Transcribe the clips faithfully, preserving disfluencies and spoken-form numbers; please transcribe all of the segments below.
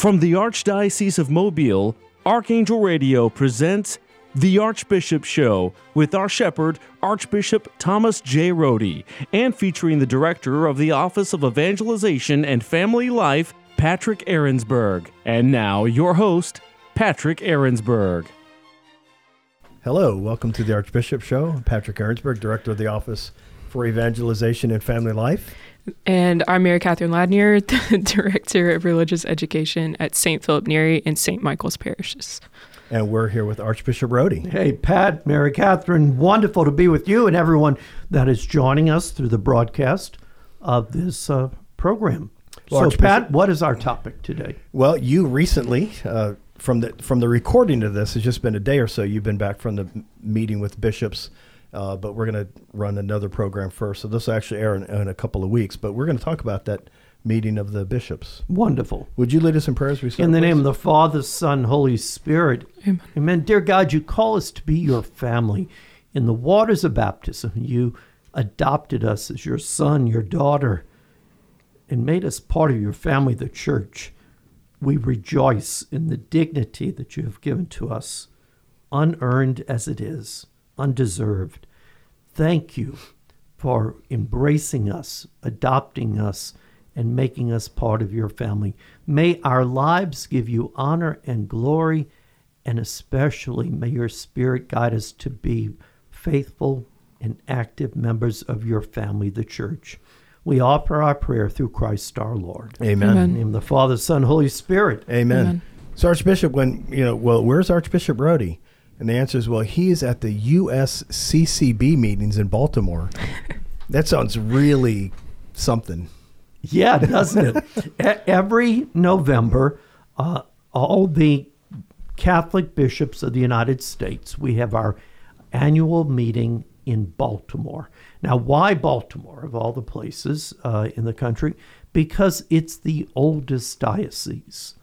From the Archdiocese of Mobile, Archangel Radio presents The Archbishop Show with our shepherd, Archbishop Thomas J. Rohde, and featuring the director of the Office of Evangelization and Family Life, Patrick Ahrensberg. And now, your host, Patrick Ahrensberg. Hello, welcome to the Archbishop Show. I'm Patrick Ahrensberg, director of the Office for Evangelization and Family Life. And I'm Mary Catherine Ladnier, the Director of Religious Education at Saint Philip Neri and Saint Michael's Parishes. And we're here with Archbishop Rohde. Hey, Pat, Mary Catherine, wonderful to be with you and everyone that is joining us through the broadcast of this uh, program. Well, so, Pat, what is our topic today? Well, you recently, uh, from the from the recording of this, it's just been a day or so, you've been back from the meeting with bishops. Uh, but we're going to run another program first. So this will actually air in, in a couple of weeks. But we're going to talk about that meeting of the bishops. Wonderful. Would you lead us in prayers? We start, in the please? name of the Father, Son, Holy Spirit. Amen. Amen. Dear God, you call us to be your family. In the waters of baptism, you adopted us as your son, your daughter, and made us part of your family, the church. We rejoice in the dignity that you have given to us, unearned as it is. Undeserved. Thank you for embracing us, adopting us, and making us part of your family. May our lives give you honor and glory, and especially may your Spirit guide us to be faithful and active members of your family, the church. We offer our prayer through Christ our Lord. Amen. Amen. In the name of the Father, Son, Holy Spirit. Amen. Amen. So Archbishop, when, you know, well, where's Archbishop Rohde? And the answer is, well, he is at the U S C C B meetings in Baltimore. That sounds really something. Yeah, doesn't it? Every November, uh, all the Catholic bishops of the United States, we have our annual meeting in Baltimore. Now, why Baltimore, of all the places uh, in the country? Because it's the oldest diocese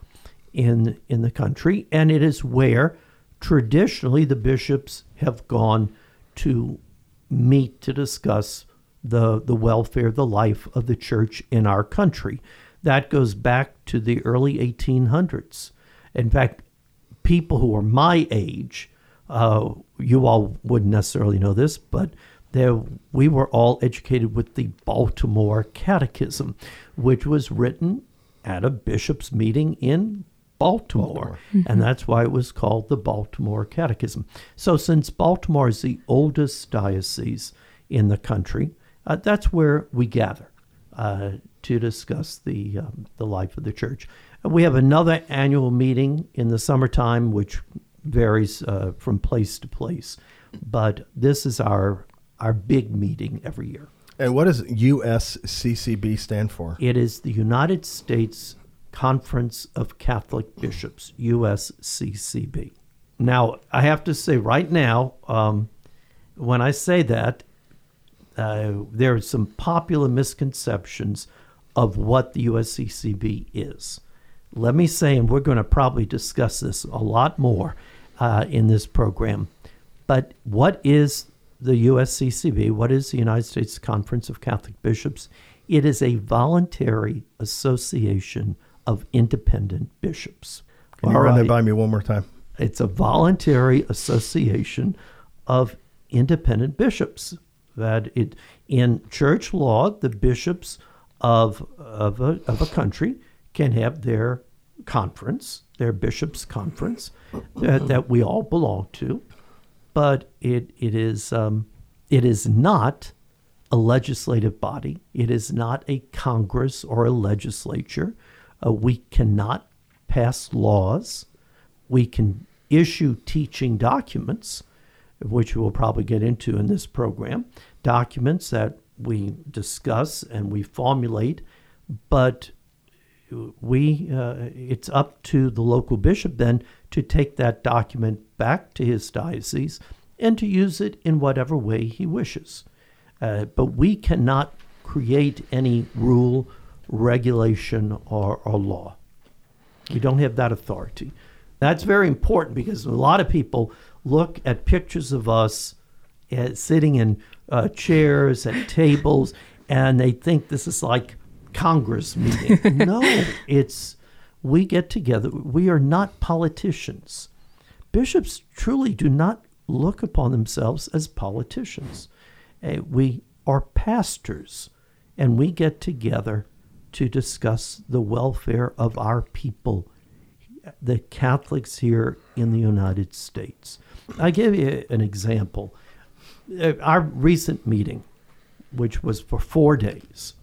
in in the country, and it is where traditionally the bishops have gone to meet to discuss the, the welfare, the life of the church in our country. That goes back to the early eighteen hundreds. In fact, people who are my age, uh, you all wouldn't necessarily know this, but there, we were all educated with the Baltimore Catechism, which was written at a bishop's meeting in Baltimore, Baltimore. Mm-hmm. And that's why it was called the Baltimore Catechism. So since Baltimore is the oldest diocese in the country, uh, that's where we gather uh, to discuss the um, the life of the church. And we have another annual meeting in the summertime, which varies uh, from place to place. But this is our our big meeting every year. And what does U S C C B stand for? It is the United States Conference of Catholic Bishops, U S C C B. Now, I have to say right now, um, when I say that, uh, there are some popular misconceptions of what the U S C C B is. Let me say, and we're going to probably discuss this a lot more uh, in this program, but what is the U S C C B? What is the United States Conference of Catholic Bishops? It is a voluntary association of independent bishops. Can you run that by me one more time? It's a voluntary association of independent bishops. That it in church law, the bishops of of a, of a country can have their conference, their bishops' conference that, that we all belong to, but it it is um, it is not a legislative body. It is not a Congress or a legislature. Uh, we cannot pass laws. We can issue teaching documents, which we'll probably get into in this program, documents that we discuss and we formulate, but we uh, it's up to the local bishop then to take that document back to his diocese and to use it in whatever way he wishes. Uh, but we cannot create any rule, regulation, or, or law. We don't have that authority. That's very important because a lot of people look at pictures of us uh, sitting in uh, chairs and tables, and they think this is like Congress meeting. No, it's we get together. We are not politicians. Bishops truly do not look upon themselves as politicians. Uh, we are pastors, and we get together to discuss the welfare of our people, the Catholics here in the United States. I give you an example. Uh, our recent meeting, which was for four days,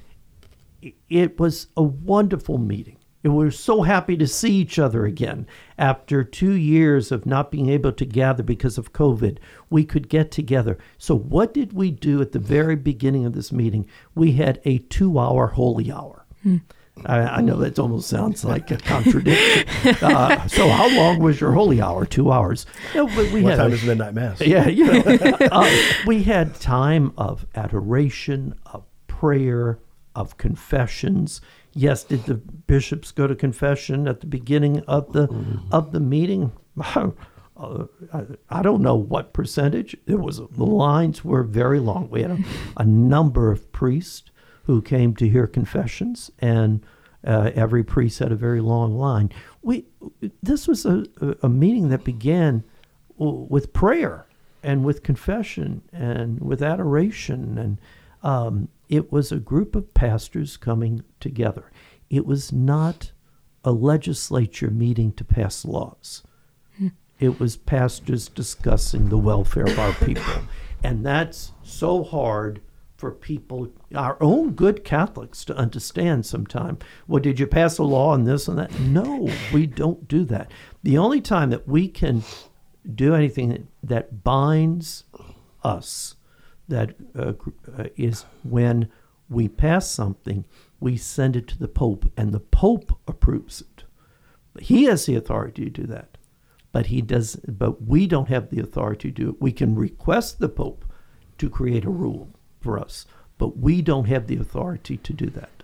it was a wonderful meeting. We were so happy to see each other again. After two years of not being able to gather because of COVID, we could get together. So what did we do at the very beginning of this meeting? We had a two-hour holy hour. Hmm. I, I know that almost sounds like a contradiction. uh, so how long was your holy hour? Two hours. No, but we what had time a, is midnight mass? Yeah, you know, uh, we had time of adoration, of prayer, of confessions. Yes, did the bishops go to confession at the beginning of the mm-hmm. of the meeting? uh, I, I don't know what percentage. It was the lines were very long. We had a, a number of priests who came to hear confessions, and uh, every priest had a very long line. We this was a, a meeting that began with prayer and with confession and with adoration, and um, it was a group of pastors coming together. It was not a legislature meeting to pass laws. Hmm. It was pastors discussing the welfare of our people. And that's so hard for people, our own good Catholics, to understand sometime. Well, did you pass a law on this and that? No, we don't do that. The only time that we can do anything that, that binds us that uh, uh, is when we pass something, we send it to the Pope, and the Pope approves it. He has the authority to do that, but he does. But we don't have the authority to do it. We can request the Pope to create a rule for us, but we don't have the authority to do that.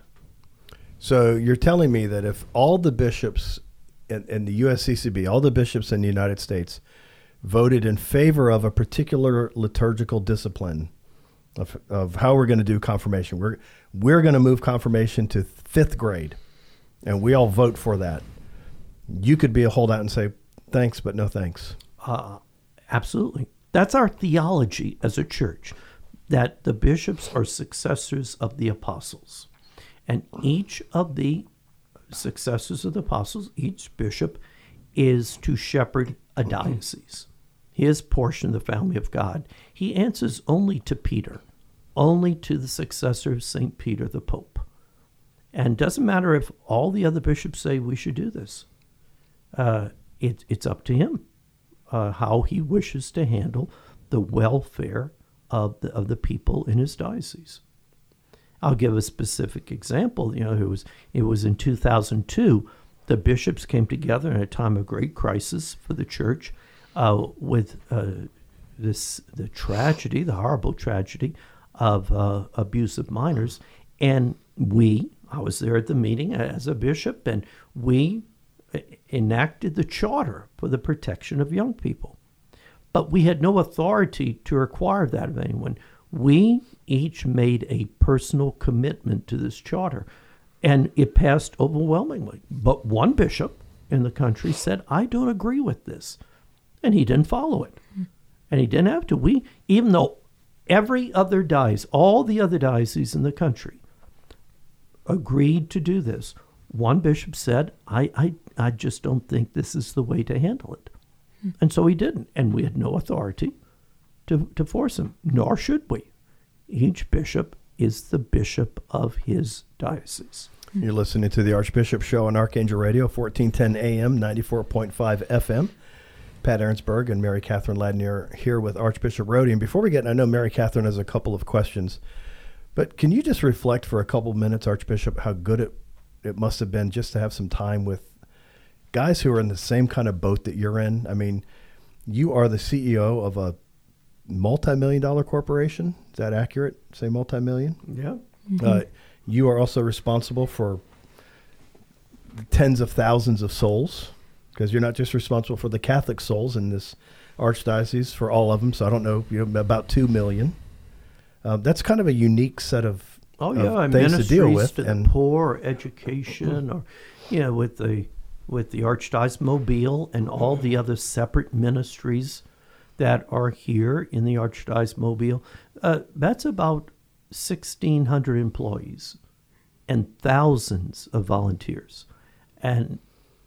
So you're telling me that if all the bishops in, in the U S C C B, all the bishops in the United States, voted in favor of a particular liturgical discipline, Of, of how we're going to do confirmation. We're we're going to move confirmation to fifth grade, and we all vote for that. You could be a holdout and say, thanks, but no thanks. Uh, absolutely. That's our theology as a church, that the bishops are successors of the apostles. And each of the successors of the apostles, each bishop, is to shepherd a diocese. His portion of the family of God. He answers only to Peter, only to the successor of Saint Peter, the Pope. And it doesn't matter if all the other bishops say we should do this. Uh, it, it's up to him uh, how he wishes to handle the welfare of the, of the people in his diocese. I'll give a specific example. You know, it was, it was in two thousand two, the bishops came together in a time of great crisis for the church, Uh, with uh, this the tragedy, the horrible tragedy of uh, abuse of minors. And we, I was there at the meeting as a bishop, and we enacted the charter for the protection of young people. But we had no authority to require that of anyone. We each made a personal commitment to this charter, and it passed overwhelmingly. But one bishop in the country said, I don't agree with this. And he didn't follow it. And he didn't have to. We, even though every other diocese, all the other dioceses in the country agreed to do this, one bishop said, I, I, I just don't think this is the way to handle it. Hmm. And so he didn't. And we had no authority to, to force him, nor should we. Each bishop is the bishop of his diocese. You're listening to the Archbishop Show on Archangel Radio, fourteen ten A M, ninety-four point five F M. Pat Ahrensberg and Mary Catherine Ladnier here with Archbishop Rohde. And before we get, I know Mary Catherine has a couple of questions, but can you just reflect for a couple of minutes, Archbishop, how good it, it must have been just to have some time with guys who are in the same kind of boat that you're in? I mean, you are the C E O of a multi-million dollar corporation. Is that accurate? Say multi-million? Yeah. Mm-hmm. Uh, you are also responsible for tens of thousands of souls, because you're not just responsible for the Catholic souls in this archdiocese, for all of them. So I don't know, you know, about two million. Uh, that's kind of a unique set of Oh yeah, of things to ministries deal with, to the and poor, education, or you know, with the with the Archdiocese Mobile and all the other separate ministries that are here in the Archdiocese Mobile. Uh, that's about sixteen hundred employees and thousands of volunteers. And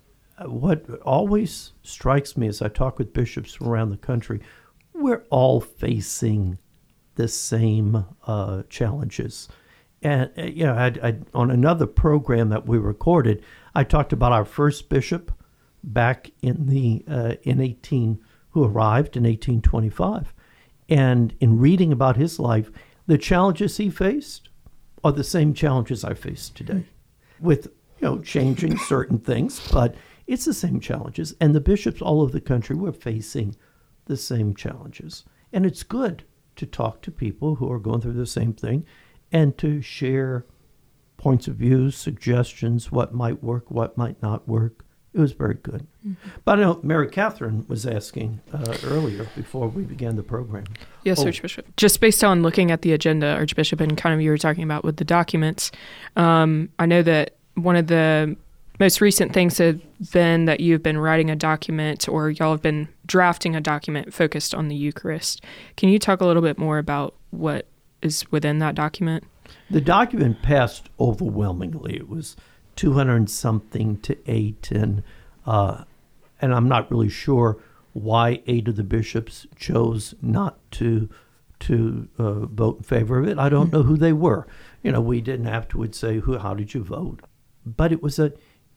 what always strikes me as I talk with bishops from around the country, we're all facing the same uh, challenges. And, uh, you know, I, I, on another program that we recorded, I talked about our first bishop back in the uh, in eighteen who arrived in eighteen twenty-five. And in reading about his life, the challenges he faced are the same challenges I face today, with, you know, changing certain things, but it's the same challenges. And the bishops all over the country were facing the same challenges. And it's good to talk to people who are going through the same thing and to share points of view, suggestions, what might work, what might not work. It was very good. Mm-hmm. But I know Mary Catherine was asking uh, earlier before we began the program. Yes, oh. Archbishop. Just based on looking at the agenda, Archbishop, and kind of you were talking about with the documents, um, I know that one of the most recent things have been that you've been writing a document, or y'all have been drafting a document focused on the Eucharist. Can you talk a little bit more about what is within that document? The document passed overwhelmingly. It was two hundred something to eight, and uh, and I'm not really sure why eight of the bishops chose not to to uh, vote in favor of it. I don't know who they were. You know, we didn't afterwards say, "Who? How did you vote?" But it was a,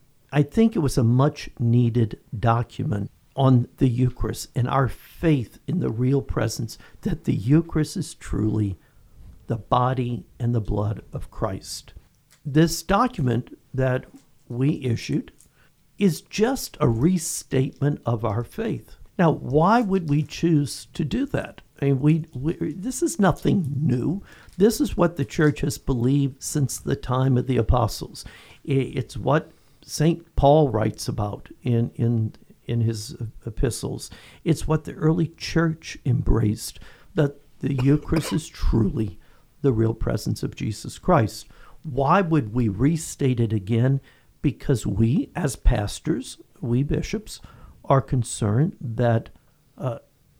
I think it was a much needed document on the Eucharist and our faith in the real presence that the Eucharist is truly the body and the blood of Christ. This document that we issued is just a restatement of our faith. Now, why would we choose to do that? I mean, we, we this is nothing new. This is what the church has believed since the time of the apostles. It's what Saint Paul writes about in, in, in his epistles. It's what the early church embraced, that the Eucharist is truly the real presence of Jesus Christ. Why would we restate it again? Because we, as pastors, we bishops, are concerned that uh,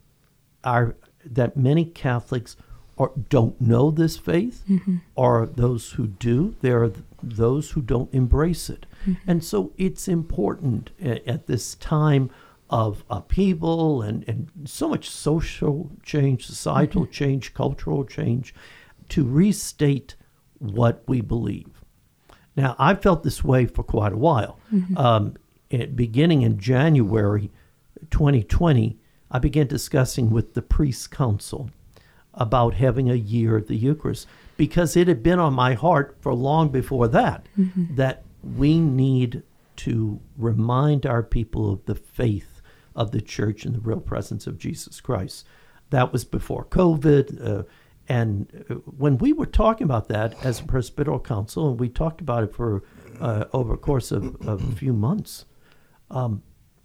our that many Catholics are, don't know this faith, mm-hmm. or those who do, there are those who don't embrace it. Mm-hmm. And so it's important at, at this time of upheaval and, and so much social change, societal mm-hmm. change, cultural change, to restate what we believe. Now, I felt this way for quite a while. Mm-hmm. Um, it, beginning in January twenty twenty, I began discussing with the Priests' Council about having a year of the Eucharist, because it had been on my heart for long before that, mm-hmm. that we need to remind our people of the faith of the church and the real presence of Jesus Christ. That was before COVID. Uh, And when we were talking about that as a Presbyteral Council, and we talked about it for uh, over a course of, of a few months, um,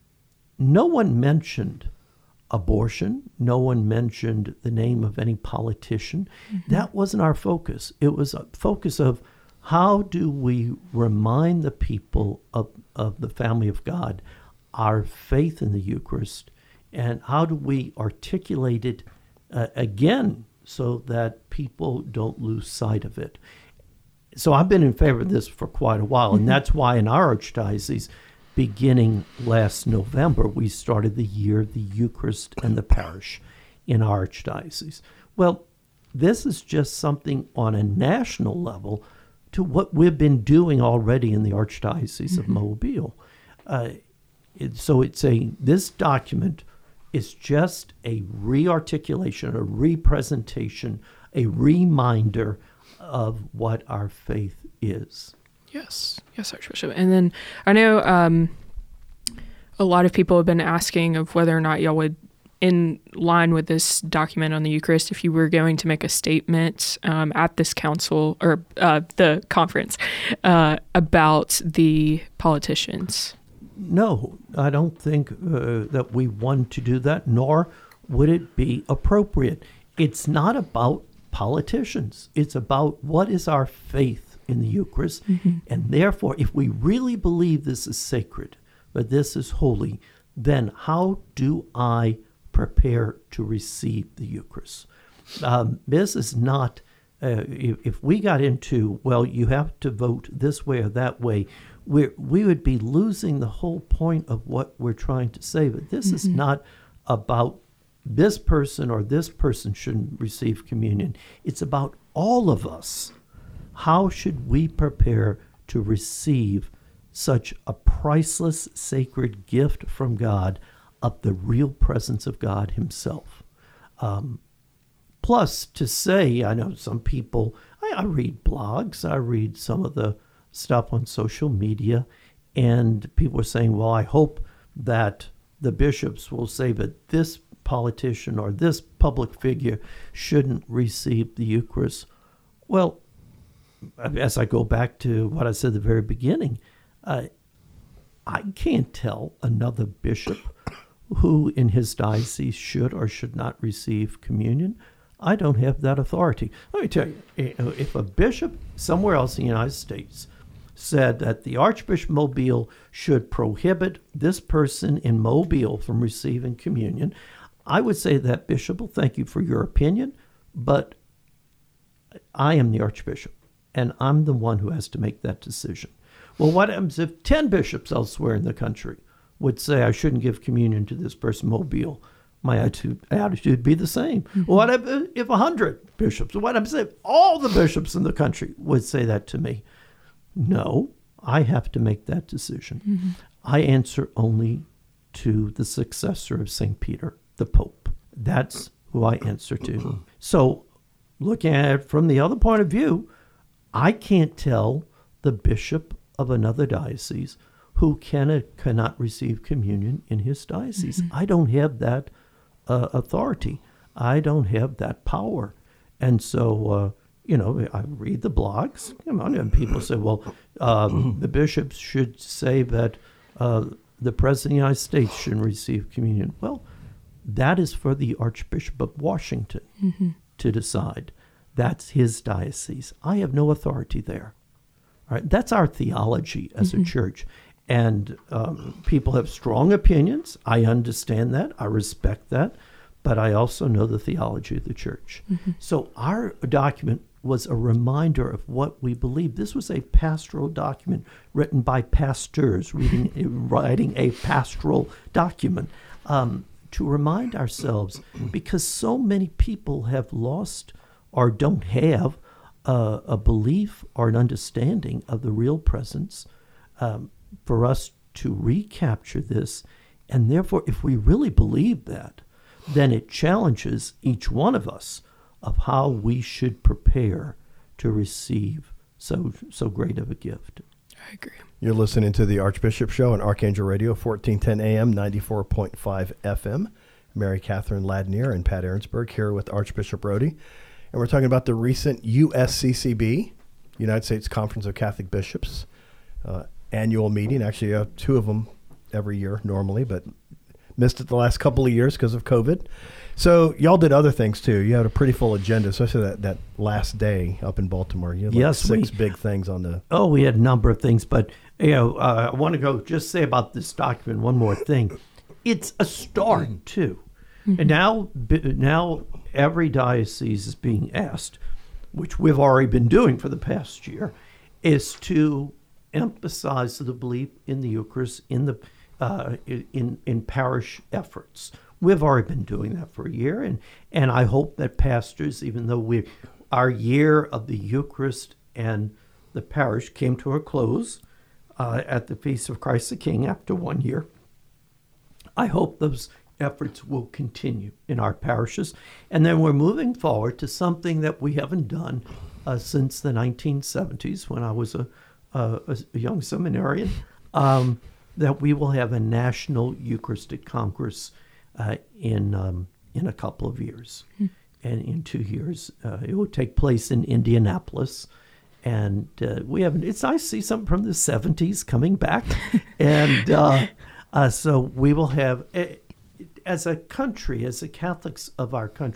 no one mentioned abortion. No one mentioned the name of any politician. Mm-hmm. That wasn't our focus. It was a focus of how do we remind the people of, of the family of God, our faith in the Eucharist, and how do we articulate it uh, again, so that people don't lose sight of it. So I've been in favor of this for quite a while, and that's why in our archdiocese, beginning last November, we started the year of the Eucharist and the parish in our archdiocese. Well, this is just something on a national level to what we've been doing already in the Archdiocese mm-hmm. of Mobile. Uh, it, so it's a this document is just a re-articulation, a representation, a reminder of what our faith is. Yes, yes, Archbishop. And then I know um, a lot of people have been asking of whether or not y'all would, in line with this document on the Eucharist, if you were going to make a statement um, at this council or uh, the conference uh, about the politicians. No, I don't think uh, that we want to do that, nor would it be appropriate. It's not about politicians. It's about what is our faith in the Eucharist. Mm-hmm. And therefore, if we really believe this is sacred, but this is holy, then how do I prepare to receive the Eucharist? Um, this is not, uh, if, if we got into, well, you have to vote this way or that way, we we would be losing the whole point of what we're trying to say. But this mm-hmm. is not about this person or this person shouldn't receive communion. It's about all of us. How should we prepare to receive such a priceless, sacred gift from God of the real presence of God himself? Um, plus, to say, I know some people, I, I read blogs, I read some of the stuff on social media, and people are saying, well, I hope that the bishops will say that this politician or this public figure shouldn't receive the Eucharist. Well, as I go back to what I said at the very beginning, uh, I can't tell another bishop who in his diocese should or should not receive communion. I don't have that authority. Let me tell you, if a bishop somewhere else in the United States said that the Archbishop of Mobile should prohibit this person in Mobile from receiving communion, I would say that bishop, well, thank you for your opinion, but I am the Archbishop, and I'm the one who has to make that decision. Well, what happens if ten bishops elsewhere in the country would say I shouldn't give communion to this person in Mobile? My attitude, attitude would be the same. Mm-hmm. What if, if one hundred bishops, what happens if all the bishops in the country would say that to me? No, I have to make that decision. Mm-hmm. I answer only to the successor of Saint Peter, the Pope. That's who I answer to. So looking at it from the other point of view, I can't tell the bishop of another diocese who can or cannot receive communion in his diocese. Mm-hmm. I don't have that uh, authority. I don't have that power. And so, uh, you know, I read the blogs, you know, and people say, well, um, the bishops should say that uh, the President of the United States shouldn't receive communion. Well, that is for the Archbishop of Washington mm-hmm. to decide. That's his diocese. I have no authority there. All right, that's our theology as mm-hmm. a church. And um, people have strong opinions. I understand that. I respect that. But I also know the theology of the church. Mm-hmm. So our document was a reminder of what we believe. This was a pastoral document written by pastors, reading, writing a pastoral document um, to remind ourselves, because so many people have lost or don't have uh, a belief or an understanding of the real presence, um, for us to recapture this. And therefore, if we really believe that, then it challenges each one of us of how we should prepare to receive so so great of a gift. I agree. You're listening to the Archbishop Show on Archangel Radio, fourteen ten A M, ninety-four point five F M. Mary Catherine Ladnier and Pat Ahrensberg here with Archbishop Rohde. And we're talking about the recent U S C C B, United States Conference of Catholic Bishops, uh, annual meeting. Actually, uh, two of them every year normally, but missed it the last couple of years because of COVID. So y'all did other things too. You had a pretty full agenda, especially that, that last day up in Baltimore. You had like yes, six we, big things on the... Oh, we had a number of things, but you know, uh, I want to go just say about this document one more thing. It's a start too. Mm-hmm. And now, now every diocese is being asked, which we've already been doing for the past year, is to emphasize the belief in the Eucharist in the uh, in in parish efforts. We've already been doing that for a year, and, and I hope that pastors, even though we our year of the Eucharist and the parish came to a close uh, at the Feast of Christ the King after one year, I hope those efforts will continue in our parishes. And then we're moving forward to something that we haven't done uh, since the nineteen seventies, when I was a, a, a young seminarian, um, that we will have a National Eucharistic Congress uh, in um, in a couple of years. Hmm. And in two years, uh, it will take place in Indianapolis. And uh, we haven't, it's nice to see something from the seventies coming back. and uh, uh, so we will have... A, as a country, as the Catholics of our country,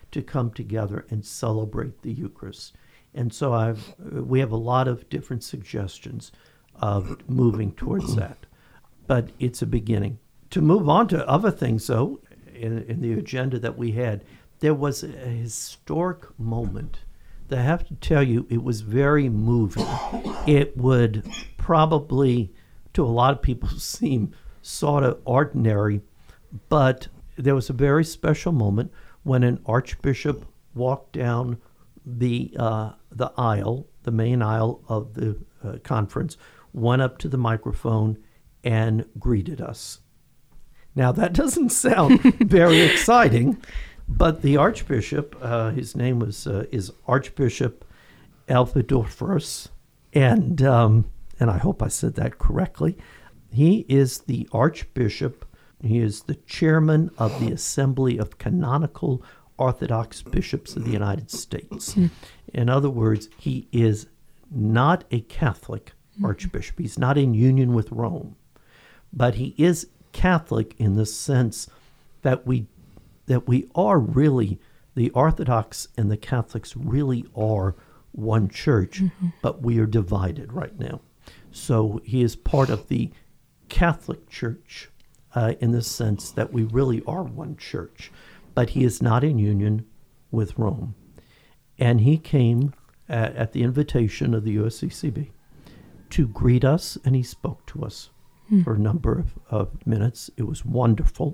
to come together and celebrate the Eucharist. And so I've, we have a lot of different suggestions of moving towards that. But it's a beginning. To move on to other things, though, in, in the agenda that we had, there was a historic moment that I have to tell you, it was very moving. It would probably, to a lot of people, seem sort of ordinary, but there was a very special moment when an archbishop walked down the uh, the aisle, the main aisle of the uh, conference, went up to the microphone and greeted us. Now, that doesn't sound very exciting, but the archbishop, uh, his name was uh, is Archbishop Elfidorfus, and um, and I hope I said that correctly. He is the archbishop. He is the chairman of the Assembly of Canonical Orthodox Bishops of the United States. Mm. In other words, he is not a Catholic archbishop. He's not in union with Rome, but he is Catholic in the sense that we that we are really, the Orthodox and the Catholics really are one church, mm-hmm. but we are divided right now. So he is part of the Catholic Church uh, in the sense that we really are one church, but he is not in union with Rome. And he came at, at the invitation of the U S C C B to greet us, and he spoke to us mm. for a number of, of minutes. It was wonderful.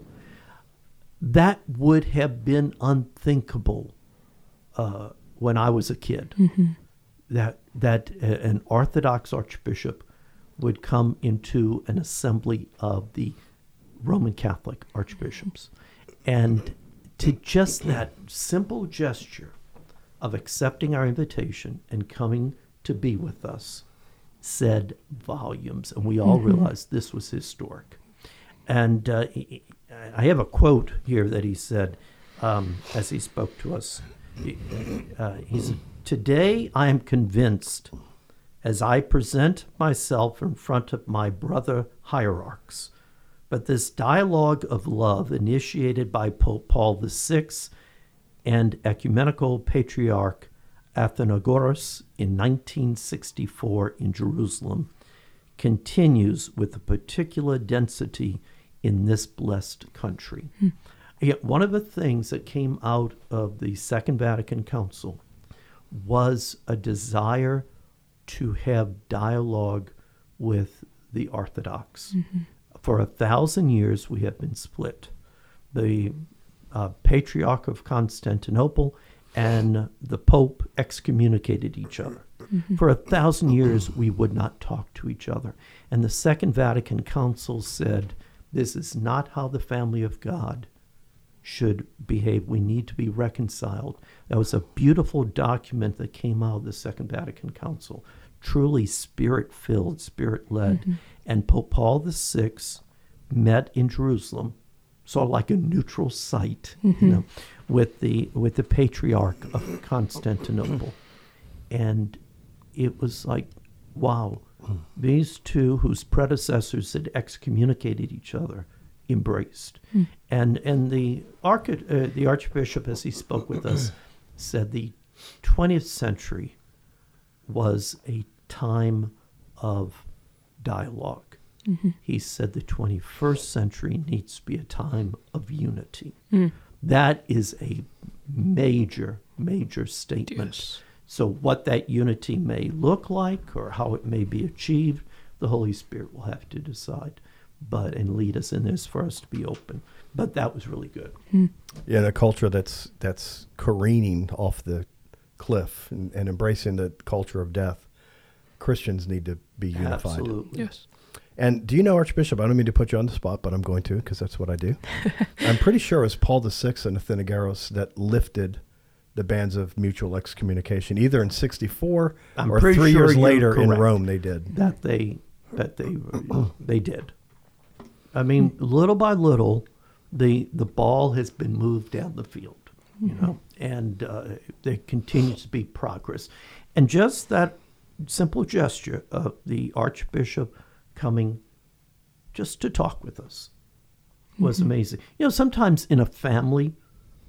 That would have been unthinkable uh, when I was a kid, mm-hmm. that that a, an Orthodox archbishop would come into an assembly of the Roman Catholic archbishops. And to just that simple gesture of accepting our invitation and coming to be with us said volumes. And we all mm-hmm. realized this was historic. And uh, I have a quote here that he said um, as he spoke to us. He, uh, he said, "Today I am convinced, as I present myself in front of my brother hierarchs, but this dialogue of love initiated by Pope Paul the Sixth and Ecumenical Patriarch Athenagoras in nineteen sixty-four in Jerusalem continues with a particular density in this blessed country." Hmm. Yet one of the things that came out of the Second Vatican Council was a desire to have dialogue with the Orthodox. Mm-hmm. For a thousand years, we have been split. The uh, Patriarch of Constantinople and the Pope excommunicated each other. Mm-hmm. For a thousand years, we would not talk to each other. And the Second Vatican Council said, this is not how the family of God should behave. We need to be reconciled. That was a beautiful document that came out of the Second Vatican Council, truly spirit-filled, spirit-led. Mm-hmm. And Pope Paul the Sixth met in Jerusalem, sort of like a neutral site, mm-hmm. you know, with the with the Patriarch of Constantinople. And it was like, wow, these two whose predecessors had excommunicated each other embraced. Mm. And and the arch, uh, the Archbishop, as he spoke with us, said the twentieth century was a time of dialogue. Mm-hmm. He said the twenty-first century needs to be a time of unity. Mm. That is a major, major statement. Yes. So what that unity may look like or how it may be achieved, the Holy Spirit will have to decide, but and lead us in this for us to be open. But that was really good. Mm. Yeah, in a culture that's that's careening off the cliff and, and embracing the culture of death, Christians need to be unified. Absolutely. Yes. And do you know, Archbishop, I don't mean to put you on the spot, but I'm going to because that's what I do. I'm pretty sure it was Paul the Sixth and Athenagoras that lifted the bands of mutual excommunication, either in sixty-four I'm or three sure years later in correct. Rome they did. That they that they they did. I mean, little by little, the the ball has been moved down the field, you mm-hmm. know, and uh, there continues to be progress. And just that simple gesture of the Archbishop coming just to talk with us was mm-hmm. amazing. You know, sometimes in a family,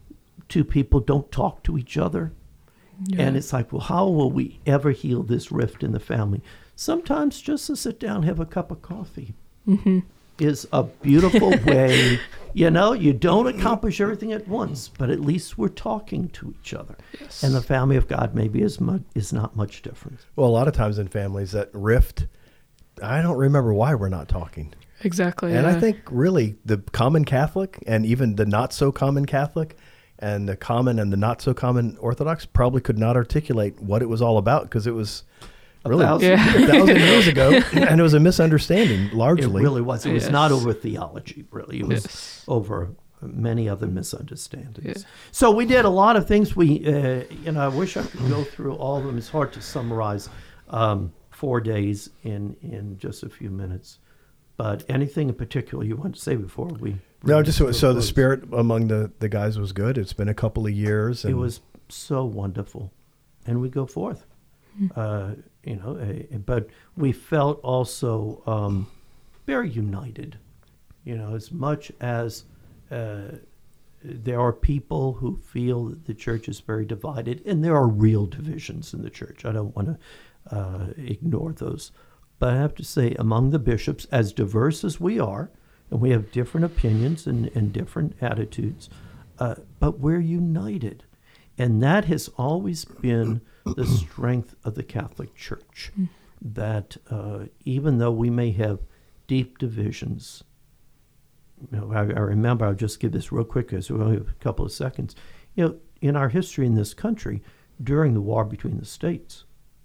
two people don't talk to each other. Yeah. And it's like, well, how will we ever heal this rift in the family? Sometimes just to sit down, have a cup of coffee Mm-hmm. is a beautiful way. You know, you don't accomplish everything at once, but at least we're talking to each other. Yes. And the family of God maybe is, mu- is not much different. Well, a lot of times in families that rift, I don't remember why we're not talking. Exactly. And yeah. I think really the common Catholic and even the not so common Catholic and the common and the not so common Orthodox probably could not articulate what it was all about because it was really a thousand Yeah. thousand years ago, and it was a misunderstanding It largely. really was. It was Yes. not over theology, really. It was Yes. over many other misunderstandings. Yeah. So we did a lot of things. We, uh, you know, I wish I could go through all of them. It's hard to summarize um, four days in in just a few minutes. But anything in particular you want to say before we? No, just so, bring so it to a the close? spirit among the, the guys was good. It's been a couple of years. And It was so wonderful, and we go forth. Uh, you know, uh, but we felt also um, very united. You know, as much as uh, there are people who feel that the church is very divided, and there are real divisions in the church. I don't want to uh, ignore those. But I have to say, among the bishops, as diverse as we are, and we have different opinions and, and different attitudes, uh, but we're united. And that has always been the strength of the Catholic Church, that uh, even though we may have deep divisions, you know, I, I remember, I'll just give this real quick because we only have a couple of seconds. You know, in our history in this country, during the war between the states,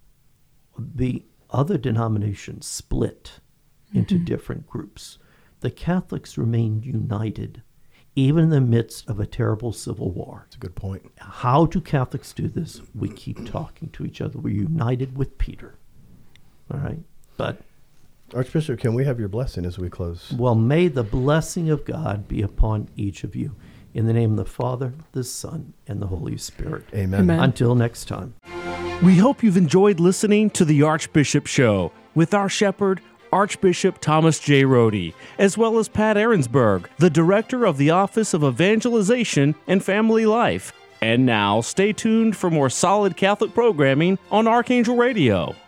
the other denominations split into different groups. The Catholics remained united, even in the midst of a terrible civil war. That's a good point. How do Catholics do this? We keep talking to each other. We're united with Peter. All right? But, Archbishop, can we have your blessing as we close? well, may the blessing of God be upon each of you. In the name of the Father, the Son, and the Holy Spirit. Amen. Amen. Until next time. We hope you've enjoyed listening to The Archbishop Show with our shepherd, Archbishop Thomas J. Rohde, as well as Pat Ahrensberg, the Director of the Office of Evangelization and Family Life. And now, stay tuned for more solid Catholic programming on Archangel Radio.